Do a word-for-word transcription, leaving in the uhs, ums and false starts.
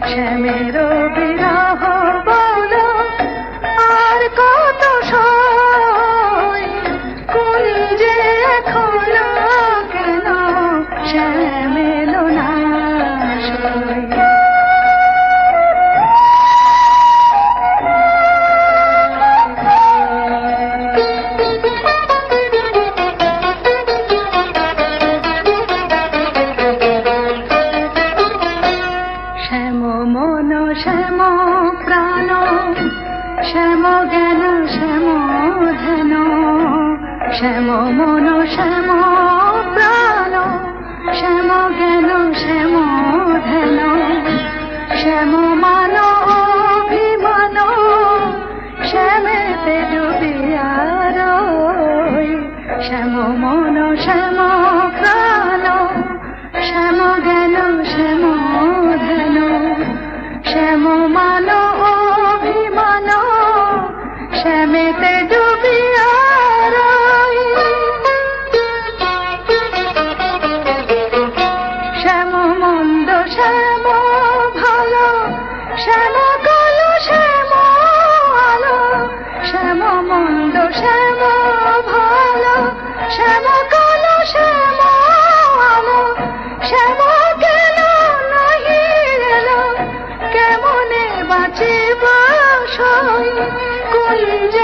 শ্যামেরও বিরহ বলো আর কত সই, কুঞ্জে এখনো কেন শ্যাম এলো না সই। শ্যাম মন শ্যাম প্রাণ, শ্যাম জ্ঞান শ্যাম ধ্যান, শ্যাম মন শ্যাম প্রাণ, শ্যাম জ্ঞান শ্যাম ধ্যান, শ্যাম মান অভিমান, শ্যামেতে ডুবিয়া রই। শ্যাম মন শ্যাম প্রাণ, শ্যাম জ্ঞান শ্যাম ধ্যান, শ্যাম মান অভিমান, শ্যামেতে ডুবিয়া রই। শ্যাম মন্দ শ্যাম ভালো, শ্যাম কালো শ্যাম আলো, শ্যাম মন্দ শ্যাম ভালো, শ্যাম কালো শ্যাম আলো, শ্যাম কেন নাহি এলো, কেমনে বাঁচিব সই, কুঞ্জ